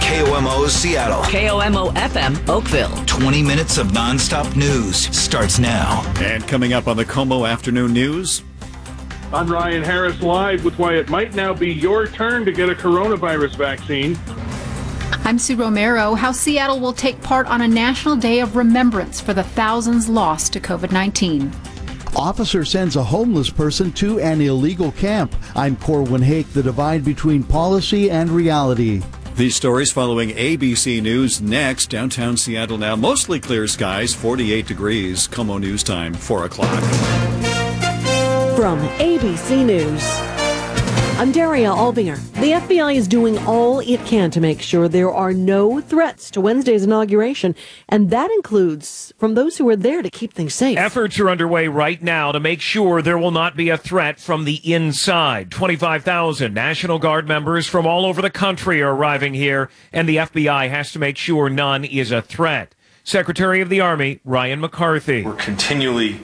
KOMO Seattle. KOMO FM Oakville. 20 minutes of nonstop news starts now. And coming up on the KOMO Afternoon News. I'm Ryan Harris, live with why it might now be your turn to get a coronavirus vaccine. I'm Sue Romero. How Seattle will take part on a national day of remembrance for the thousands lost to COVID-19. Officer sends a homeless person to an illegal camp. I'm Corwin Hake. The divide between policy and reality. These stories following ABC News next. Downtown Seattle now mostly clear skies, 48 degrees. KOMO News Time, 4 o'clock. From ABC News, I'm Daria Albinger. The FBI is doing all it can to make sure there are no threats to Wednesday's inauguration, and that includes from those who are there to keep things safe. Efforts are underway right now to make sure there will not be a threat from the inside. 25,000 National Guard members from all over the country are arriving here, and the FBI has to make sure none is a threat. Secretary of the Army Ryan McCarthy. We're continually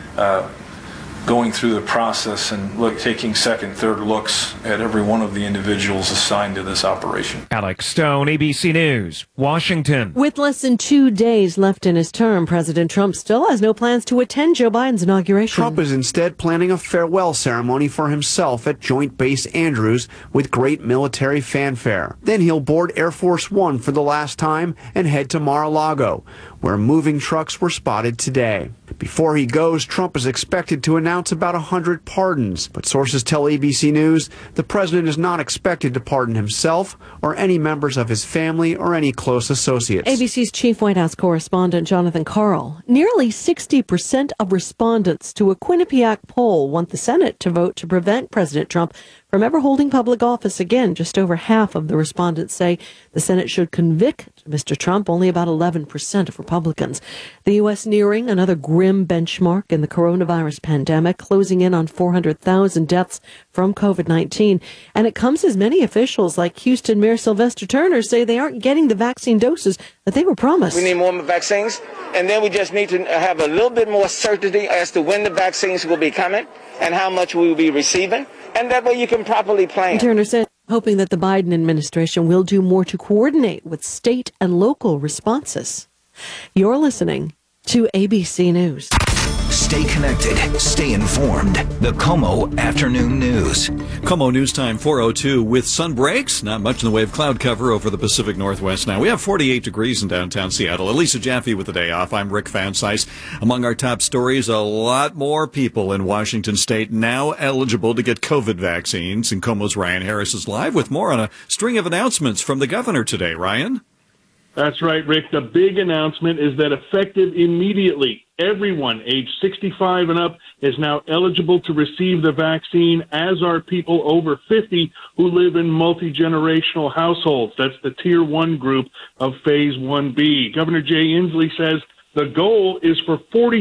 going through the process and taking second, third looks at every one of the individuals assigned to this operation. Alex Stone, ABC News, Washington. With less than 2 days left in his term, President Trump still has no plans to attend Joe Biden's inauguration. Trump is instead planning a farewell ceremony for himself at Joint Base Andrews with great military fanfare. Then he'll board Air Force One for the last time and head to Mar-a-Lago, where moving trucks were spotted today. Before he goes, Trump is expected to announce about 100 pardons. But sources tell ABC News the president is not expected to pardon himself or any members of his family or any close associates. ABC's chief White House correspondent Jonathan Karl. Nearly 60% of respondents to a Quinnipiac poll want the Senate to vote to prevent President Trump from ever holding public office again. Just over half of the respondents say the Senate should convict Mr. Trump. Only about 11% of Republicans. The U.S. nearing another grim benchmark in the coronavirus pandemic, closing in on 400,000 deaths from COVID-19. And it comes as many officials like Houston Mayor Sylvester Turner say they aren't getting the vaccine doses that they were promised. We need more vaccines, and then we just need to have a little bit more certainty as to when the vaccines will be coming and how much we will be receiving. And that way you can properly plan. Turner said, hoping that the Biden administration will do more to coordinate with state and local responses. You're listening to ABC News. Stay connected. Stay informed. The KOMO Afternoon News. KOMO News Time, 4:02 with sun breaks. Not much in the way of cloud cover over the Pacific Northwest now. We have 48 degrees in downtown Seattle. Elisa Jaffe with the day off. I'm Rick Van Cise. Among our top stories, a lot more people in Washington State now eligible to get COVID vaccines. And KOMO's Ryan Harris is live with more on a string of announcements from the governor today. Ryan? That's right, Rick. The big announcement is that effective immediately, everyone age 65 and up is now eligible to receive the vaccine, as are people over 50 who live in multi-generational households. That's the Tier 1 group of Phase 1B. Governor Jay Inslee says the goal is for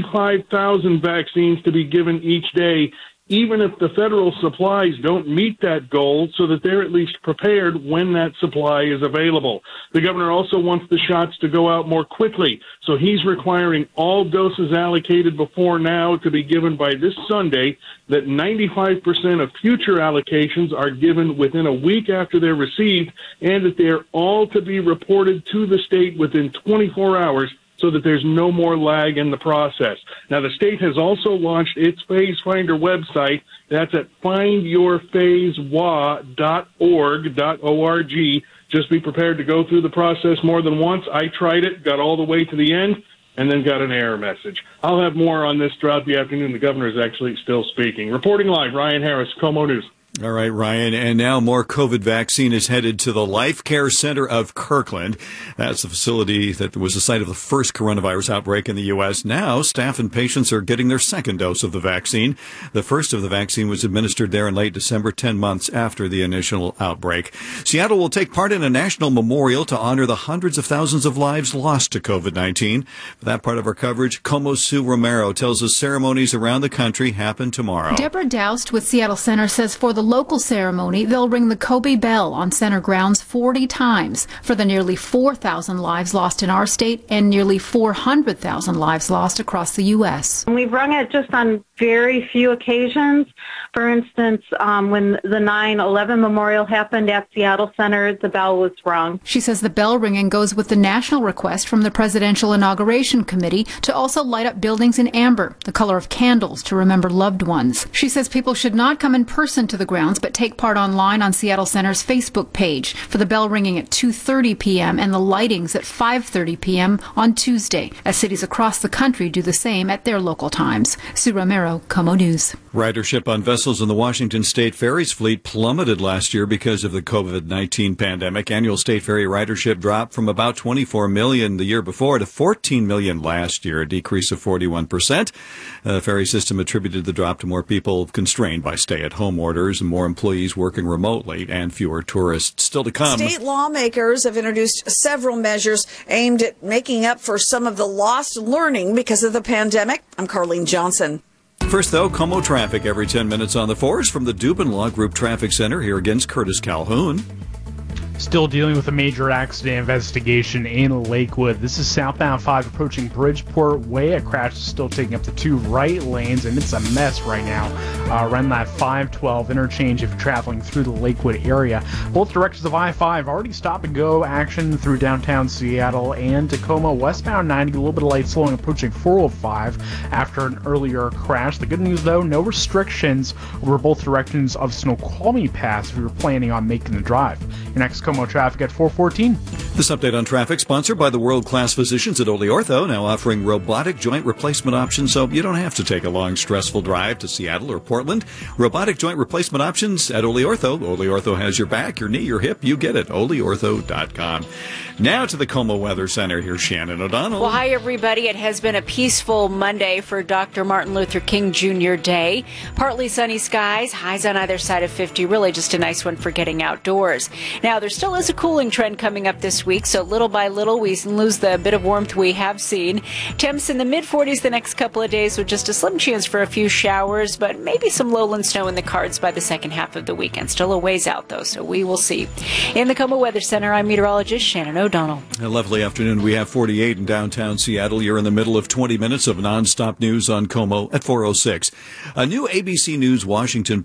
45,000 vaccines to be given each day, even if the federal supplies don't meet that goal, so that they're at least prepared when that supply is available. The governor also wants the shots to go out more quickly, so he's requiring all doses allocated before now to be given by this Sunday, that 95% of future allocations are given within a week after they're received, and that they're all to be reported to the state within 24 hours, so that there's no more lag in the process. Now, the state has also launched its Phase Finder website. That's at findyourphasewa.org. Just be prepared to go through the process more than once. I tried it, got all the way to the end, and then got an error message. I'll have more on this throughout the afternoon. The governor is actually still speaking. Reporting live, Ryan Harris, KOMO News. All right, Ryan. And now more COVID vaccine is headed to the Life Care Center of Kirkland. That's the facility that was the site of the first coronavirus outbreak in the U.S. Now, staff and patients are getting their second dose of the vaccine. The first of the vaccine was administered there in late December, 10 months after the initial outbreak. Seattle will take part in a national memorial to honor the hundreds of thousands of lives lost to COVID-19. For that part of our coverage, KOMO's Sue Romero tells us ceremonies around the country happen tomorrow. Deborah Doust with Seattle Center says for the local ceremony, they'll ring the Kobe bell on center grounds 40 times for the nearly 4,000 lives lost in our state and nearly 400,000 lives lost across the U.S. We've rung it just on very few occasions. For instance, when the 9/11 memorial happened at Seattle Center, the bell was rung. She says the bell ringing goes with the national request from the Presidential Inauguration Committee to also light up buildings in amber, the color of candles, to remember loved ones. She says people should not come in person to the grounds, but take part online on Seattle Center's Facebook page for the bell ringing at 2:30 p.m. and the lightings at 5:30 p.m. on Tuesday, as cities across the country do the same at their local times. Sue Romero, KOMO News. Ridership on vessels in the Washington State Ferries fleet plummeted last year because of the COVID-19 pandemic. Annual state ferry ridership dropped from about 24 million the year before to 14 million last year, a decrease of 41%. The ferry system attributed the drop to more people constrained by stay-at-home orders and more employees working remotely and fewer tourists. Still to come. State lawmakers have introduced several measures aimed at making up for some of the lost learning because of the pandemic. I'm Carlene Johnson. First, though, KOMO traffic every 10 minutes on the 4s from the Dubin Law Group Traffic Center. Here against Curtis Calhoun. Still dealing with a major accident investigation in Lakewood. This is southbound 5 approaching Bridgeport Way. A crash is still taking up the 2 right lanes, and it's a mess right now around that 512 interchange if you're traveling through the Lakewood area. Both directions of I-5 already stop-and-go action through downtown Seattle and Tacoma. Westbound 90, a little bit of light slowing approaching 405 after an earlier crash. The good news, though, no restrictions over both directions of Snoqualmie Pass if you're planning on making the drive. Your next KOMO traffic at 4:14. This update on traffic sponsored by the world-class physicians at Ole Ortho, now offering robotic joint replacement options so you don't have to take a long, stressful drive to Seattle or Portland. Robotic joint replacement options at Ole Ortho. Ole Ortho has your back, your knee, your hip. You get it. OleOrtho.com. Now to the KOMO Weather Center. Here's Shannon O'Donnell. Well, hi, everybody. It has been a peaceful Monday for Dr. Martin Luther King Jr. Day. Partly sunny skies, highs on either side of 50. Really just a nice one for getting outdoors. Now, there still is a cooling trend coming up this week, so little by little we lose the bit of warmth we have seen. Temps in the mid-40s the next couple of days with just a slim chance for a few showers, but maybe some lowland snow in the cards by the second half of the weekend. Still a ways out, though, so we will see. In the KOMO Weather Center, I'm meteorologist Shannon O'Donnell. A lovely afternoon. We have 48 in downtown Seattle. You're in the middle of 20 minutes of nonstop news on KOMO at 4:06. A new ABC News Washington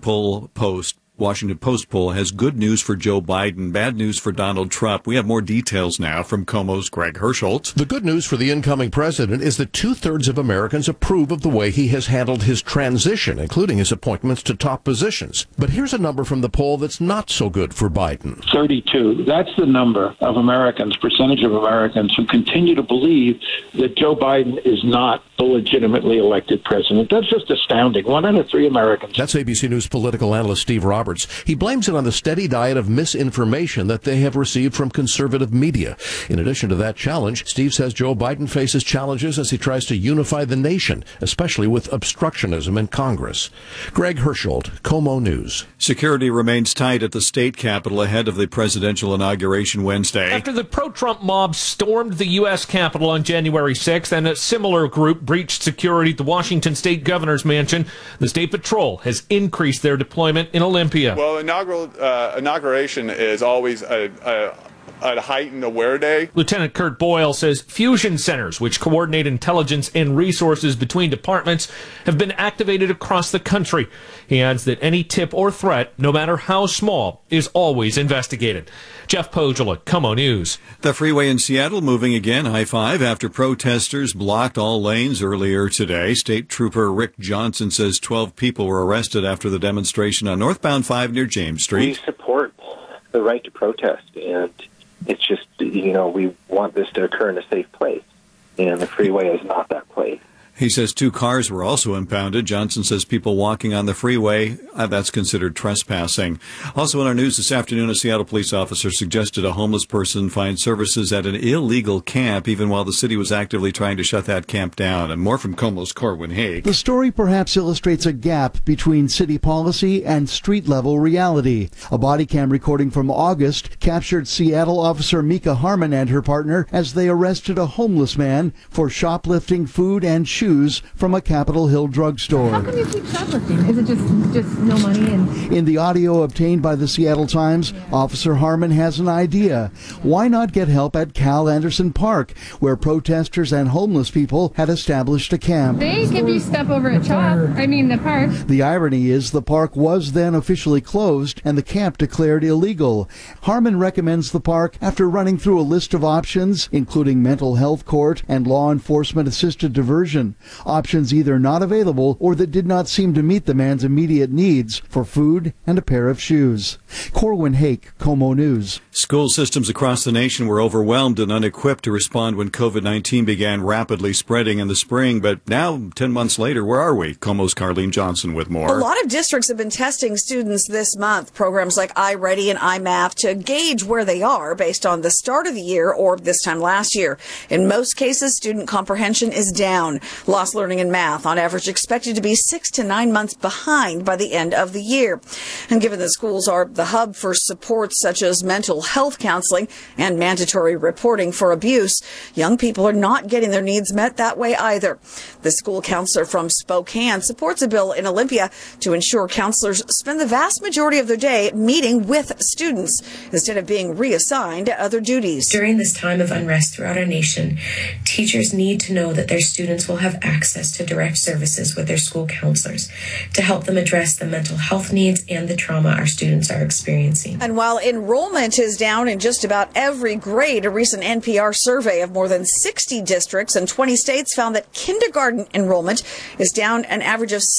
Post poll has good news for Joe Biden, bad news for Donald Trump. We have more details now from KOMO's Greg Hirschholt. The good news for the incoming president is that 2/3 of Americans approve of the way he has handled his transition, including his appointments to top positions. But here's a number from the poll that's not so good for Biden. 32. That's the number of Americans, percentage of Americans who continue to believe that Joe Biden is not the legitimately elected president. That's just astounding. 1 out of 3 Americans. That's ABC News political analyst Steve Roberts. He blames it on the steady diet of misinformation that they have received from conservative media. In addition to that challenge, Steve says Joe Biden faces challenges as he tries to unify the nation, especially with obstructionism in Congress. Greg Hirschholt, KOMO News. Security remains tight at the state capitol ahead of the presidential inauguration Wednesday. After the pro-Trump mob stormed the U.S. Capitol on January 6th and a similar group breached security at the Washington state governor's mansion, the State Patrol has increased their deployment in Olympia. Well, inauguration is always a heightened aware day. Lieutenant Kurt Boyle says fusion centers, which coordinate intelligence and resources between departments, have been activated across the country. He adds that any tip or threat, no matter how small, is always investigated. Jeff Pogela, KOMO News. The freeway in Seattle moving again, I-5, after protesters blocked all lanes earlier today. State Trooper Rick Johnson says 12 people were arrested after the demonstration on northbound 5 near James Street. We support the right to protest, and it's just, we want this to occur in a safe place, and the freeway is not that place. He says 2 cars were also impounded. Johnson says people walking on the freeway, that's considered trespassing. Also in our news this afternoon, a Seattle police officer suggested a homeless person find services at an illegal camp, even while the city was actively trying to shut that camp down. And more from KOMO's Corwin Haig. The story perhaps illustrates a gap between city policy and street-level reality. A body cam recording from August captured Seattle officer Mika Harmon and her partner as they arrested a homeless man for shoplifting food and shoes shoes from a Capitol Hill drugstore. How come you keep shoplifting? Is it just no money? In the audio obtained by the Seattle Times, Officer Harmon has an idea. Why not get help at Cal Anderson Park, where protesters and homeless people had established a camp? They give you stuff over at the park. The irony is the park was then officially closed and the camp declared illegal. Harmon recommends the park after running through a list of options, including mental health court and law enforcement assisted diversion. Options either not available or that did not seem to meet the man's immediate needs for food and a pair of shoes. Corwin Hake, KOMO News. School systems across the nation were overwhelmed and unequipped to respond when COVID-19 began rapidly spreading in the spring. But now, 10 months later, where are we? KOMO's Carlene Johnson with more. A lot of districts have been testing students this month. Programs like iReady and iMath to gauge where they are based on the start of the year or this time last year. In most cases, student comprehension is down. Lost learning in math, on average, expected to be 6 to 9 months behind by the end of the year. And given that schools are the hub for supports such as mental health counseling and mandatory reporting for abuse, young people are not getting their needs met that way either. The school counselor from Spokane supports a bill in Olympia to ensure counselors spend the vast majority of their day meeting with students instead of being reassigned to other duties. During this time of unrest throughout our nation, teachers need to know that their students will have access to direct services with their school counselors to help them address the mental health needs and the trauma our students are experiencing. And while enrollment is down in just about every grade, a recent NPR survey of more than 60 districts and 20 states found that kindergarten enrollment is down an average of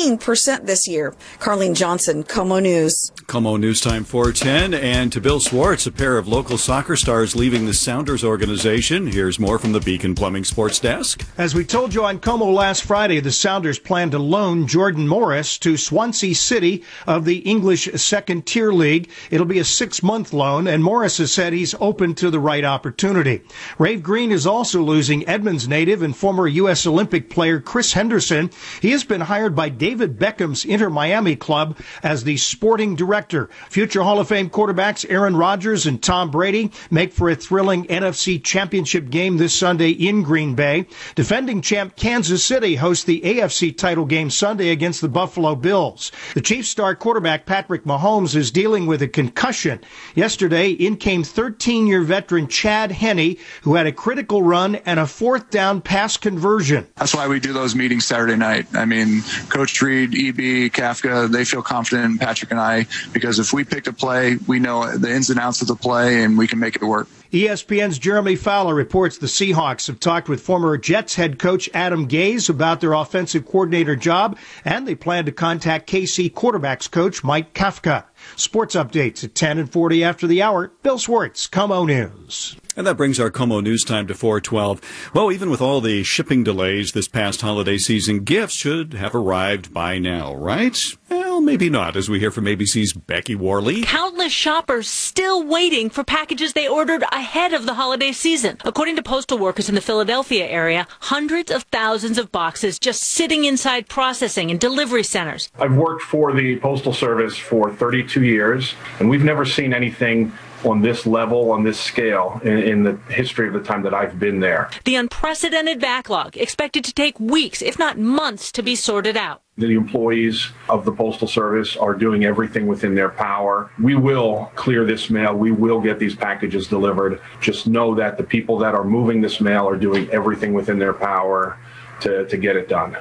16% this year. Carlene Johnson, KOMO News. KOMO News Time 410. And to Bill Swartz, a pair of local soccer stars leaving the Sounders organization. Here's more from the Beacon Plumbing Sports Desk. As we told you on KOMO last Friday, the Sounders plan to loan Jordan Morris to Swansea City of the English Second Tier League. It'll be a 6-month loan, and Morris has said he's open to the right opportunity. Rave Green is also losing Edmonds native and former U.S. Olympic player Chris Henderson. He has been hired by David Beckham's Inter Miami club as the sporting director. Future Hall of Fame quarterbacks Aaron Rodgers and Tom Brady make for a thrilling NFC Championship game this Sunday in Green Bay. Defending champ Kansas City hosts the AFC title game Sunday against the Buffalo Bills. The Chiefs star quarterback Patrick Mahomes is dealing with a concussion. Yesterday, in came 13-year veteran Chad Henne, who had a critical run and a 4th down pass conversion. That's why we do those meetings Saturday night. I mean, Coach Reed, EB, Kafka, they feel confident in Patrick and I, because if we pick a play, we know the ins and outs of the play and we can make it work. ESPN's Jeremy Fowler reports the Seahawks have talked with former Jets head coach Adam Gase about their offensive coordinator job, and they plan to contact KC quarterbacks coach Mike Kafka. Sports updates at 10 and 40 after the hour. Bill Swartz, KOMO News. And that brings our KOMO News Time to 4:12. Well, even with all the shipping delays this past holiday season, gifts should have arrived by now, right? Well, maybe not, as we hear from ABC's Becky Worley. Countless shoppers still waiting for packages they ordered ahead of the holiday season. According to postal workers in the Philadelphia area, hundreds of thousands of boxes just sitting inside processing and delivery centers. I've worked for the Postal Service for 32 years, and we've never seen anything on this level, on this scale, in the history of the time that I've been there. The unprecedented backlog expected to take weeks, if not months, to be sorted out. The employees of the Postal Service are doing everything within their power. We will clear this mail. We will get these packages delivered. Just know that the people that are moving this mail are doing everything within their power to get it done.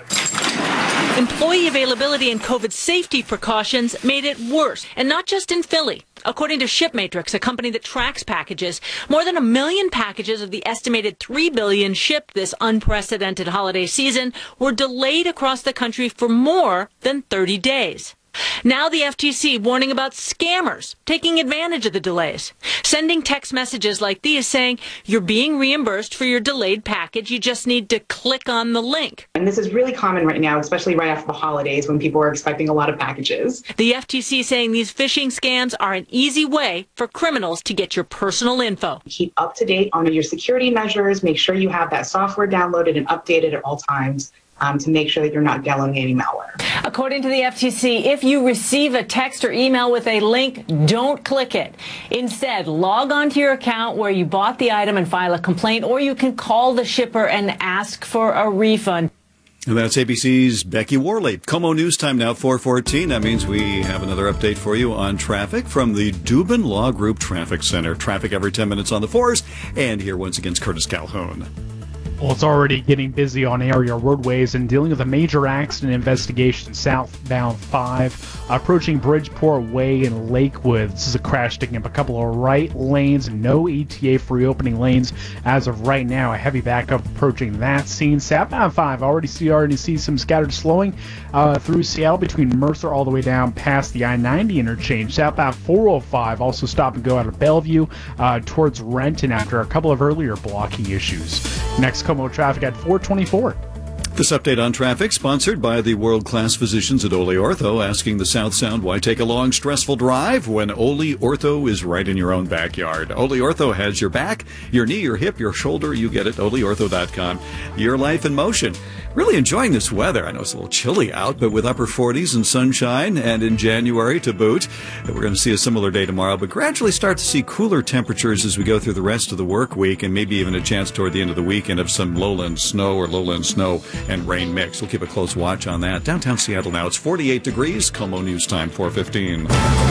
Employee availability and COVID safety precautions made it worse, and not just in Philly. According to ShipMatrix, a company that tracks packages, more than 1 million packages of the estimated 3 billion shipped this unprecedented holiday season were delayed across the country for more than 30 days. Now the FTC warning about scammers taking advantage of the delays, sending text messages like these saying you're being reimbursed for your delayed package. You just need to click on the link. And this is really common right now, especially right after the holidays when people are expecting a lot of packages. The FTC saying these phishing scams are an easy way for criminals to get your personal info. Keep up to date on your security measures. Make sure you have that software downloaded and updated at all times. To make sure that you're not downloading malware. According to the FTC, if you receive a text or email with a link, don't click it. Instead, log onto your account where you bought the item and file a complaint, or you can call the shipper and ask for a refund. And that's ABC's Becky Worley. Como News Time now, 4:14. That means we have another update for you on traffic from the Dubin Law Group Traffic Center. Traffic every 10 minutes on the 4s. And here once again is Curtis Calhoun. Well, it's already getting busy on area roadways and dealing with a major accident investigation southbound 5 approaching Bridgeport Way in Lakewood. This is a crash taking up a couple of right lanes, no ETA for reopening lanes as of right now. A heavy backup approaching that scene. Southbound 5 already see some scattered slowing through Seattle between Mercer all the way down past the I-90 interchange. Southbound 405 also stop and go out of Bellevue towards Renton after a couple of earlier blocking issues. Next, Como traffic at 424. This update on traffic sponsored by the world-class physicians at Ole Ortho, asking the South Sound why take a long, stressful drive when Ole Ortho is right in your own backyard. Ole Ortho has your back, your knee, your hip, your shoulder. You get it, oleortho.com. Your life in motion. Really enjoying this weather. I know it's a little chilly out, but with upper 40s and sunshine, and in January to boot. We're going to see a similar day tomorrow, but gradually start to see cooler temperatures as we go through the rest of the work week, and maybe even a chance toward the end of the weekend of some lowland snow and rain mix. We'll keep a close watch on that. Downtown Seattle now, it's 48 degrees. Como News Time, 4:15.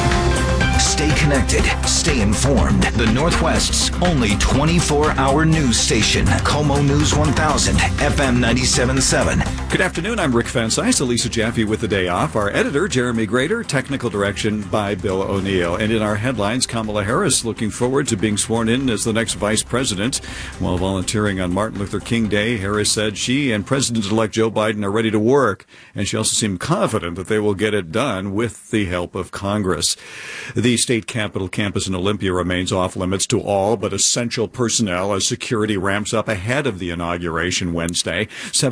Stay connected. Stay informed. The Northwest's only 24-hour news station. Como News 1000, FM 97.7. Good afternoon. I'm Rick Fensice. Elisa Jaffe with the day off. Our editor, Jeremy Grader. Technical direction by Bill O'Neill. And in our headlines, Kamala Harris looking forward to being sworn in as the next vice president. While volunteering on Martin Luther King Day, Harris said she and President-elect Joe Biden are ready to work. And she also seemed confident that they will get it done with the help of Congress. The state capitol campus in Olympia remains off limits to all but essential personnel as security ramps up ahead of the inauguration Wednesday.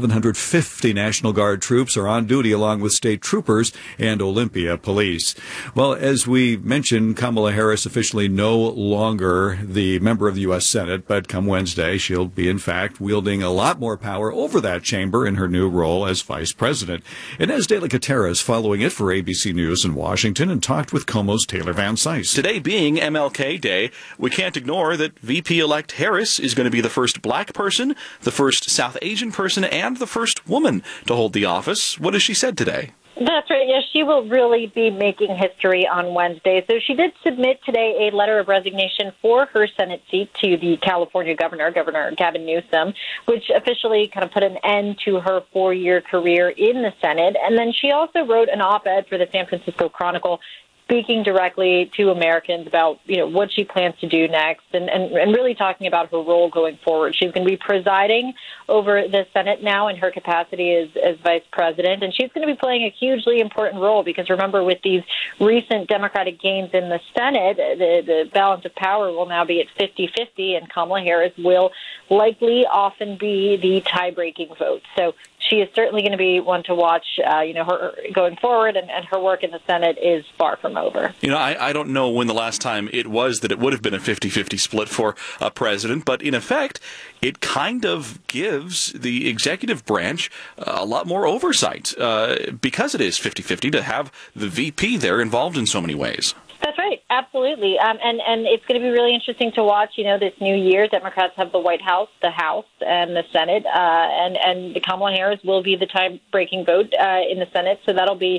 750 National Guard troops are on duty along with state troopers and Olympia police. Well, as we mentioned, Kamala Harris officially no longer the member of the U.S. Senate, but come Wednesday, she'll be, in fact, wielding a lot more power over that chamber in her new role as vice president. Inez de la Catera is following it for ABC News in Washington and talked with Como's Taylor Van Cise. Today being MLK Day, we can't ignore that VP-elect Harris is going to be the first black person, the first South Asian person, and the first woman to hold the office. What has she said today? That's right. Yes, she will really be making history on Wednesday. So she did submit today a letter of resignation for her Senate seat to the California governor, Governor Gavin Newsom, which officially kind of put an end to her 4-year career in the Senate. And then she also wrote an op-ed for the San Francisco Chronicle speaking directly to Americans about, what she plans to do next and really talking about her role going forward. She's going to be presiding over the Senate now in her capacity as vice president, and she's going to be playing a hugely important role because, remember, with these recent Democratic gains in the Senate, the balance of power will now be at 50-50, and Kamala Harris will likely often be the tie-breaking vote. So she is certainly going to be one to watch, her going forward, and her work in the Senate is far from over. I don't know when the last time it was that it would have been a 50-50 split for a president, but in effect, it kind of gives the executive branch a lot more oversight because it is 50-50 to have the VP there involved in so many ways. That's right. Absolutely. And it's going to be really interesting to watch, this new year. Democrats have the White House, the House, and the Senate, and Kamala Harris will be the time-breaking vote in the Senate. So that'll be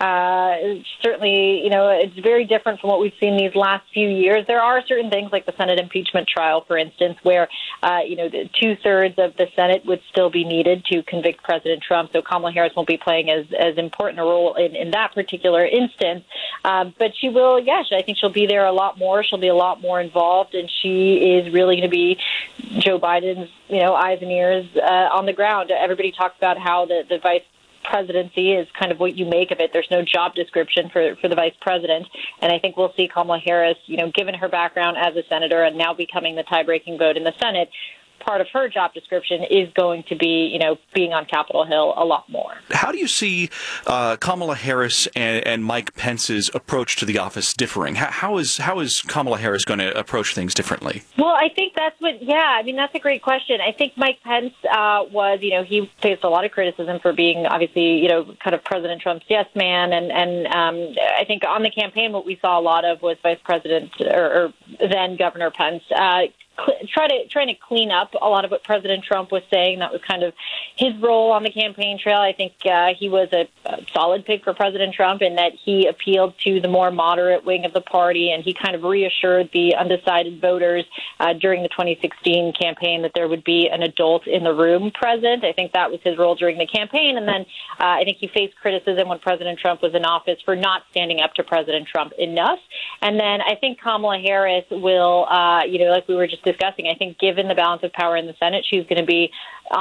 certainly, it's very different from what we've seen these last few years. There are certain things like the Senate impeachment trial, for instance, where, the 2/3 of the Senate would still be needed to convict President Trump. So Kamala Harris won't be playing as important a role in that particular instance. But she will, I think she'll be there a lot more. She'll be a lot more involved, and she is really going to be Joe Biden's, eyes and ears on the ground. Everybody talks about how the vice presidency is kind of what you make of it. There's no job description for the vice president. And I think we'll see Kamala Harris, given her background as a senator and now becoming the tie-breaking vote in the Senate, part of her job description is going to be, being on Capitol Hill a lot more. How do you see Kamala Harris and Mike Pence's approach to the office differing? How is Kamala Harris going to approach things differently? Well, I think that's that's a great question. I think Mike Pence was, he faced a lot of criticism for being obviously, kind of President Trump's yes man. And I think on the campaign, what we saw a lot of was Vice President or then Governor Pence trying to clean up a lot of what President Trump was saying. That was kind of his role on the campaign trail. I think he was a solid pick for President Trump in that he appealed to the more moderate wing of the party, and he kind of reassured the undecided voters during the 2016 campaign that there would be an adult in the room present. I think that was his role during the campaign. And then I think he faced criticism when President Trump was in office for not standing up to President Trump enough. And then I think Kamala Harris will, like we were just discussing, I think given the balance of power in the Senate, she's going to be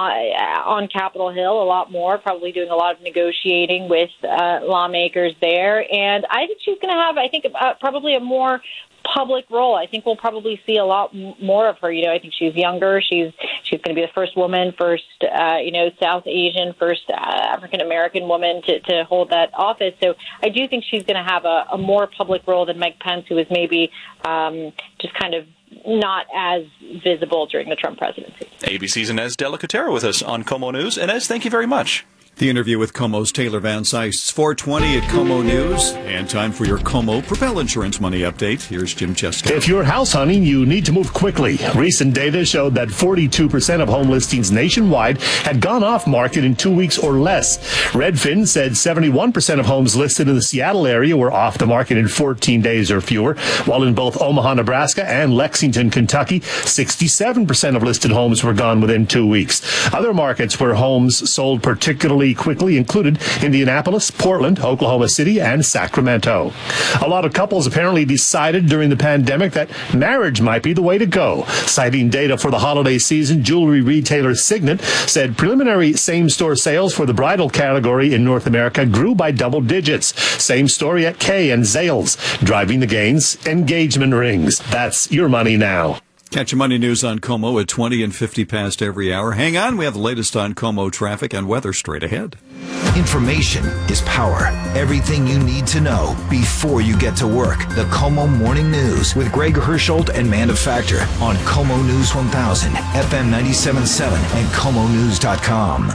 on Capitol Hill a lot more, probably doing a lot of negotiating with lawmakers there. And I think she's going to have, probably a more public role. I think we'll probably see a lot more of her. I think she's younger. She's going to be the first woman, first South Asian, first African American woman to hold that office. So I do think she's going to have a more public role than Mike Pence, who was maybe just kind of not as visible during the Trump presidency. ABC's Inez Delicatero with us on KOMO News. Inez, thank you very much. The interview with KOMO's Taylor Van Sice, 4:20 at KOMO News, and time for your KOMO Propel Insurance Money Update. Here's Jim Chesko. If you're house hunting, you need to move quickly. Recent data showed that 42% of home listings nationwide had gone off market in 2 weeks or less. Redfin said 71% of homes listed in the Seattle area were off the market in 14 days or fewer, while in both Omaha, Nebraska and Lexington, Kentucky, 67% of listed homes were gone within 2 weeks. Other markets where homes sold particularly quickly included Indianapolis, Portland, Oklahoma City, and Sacramento. A lot of couples apparently decided during the pandemic that marriage might be the way to go. Citing data for the holiday season, jewelry retailer Signet said preliminary same-store sales for the bridal category in North America grew by double digits. Same story at Kay and Zales. Driving the gains, engagement rings. That's your money now. Catch your money news on KOMO at 20 and 50 past every hour. Hang on, we have the latest on KOMO traffic and weather straight ahead. Information is power. Everything you need to know before you get to work. The KOMO Morning News with Greg Hersholt and Manufactor on KOMO News 1000, FM 97.7, and KOMOnews.com.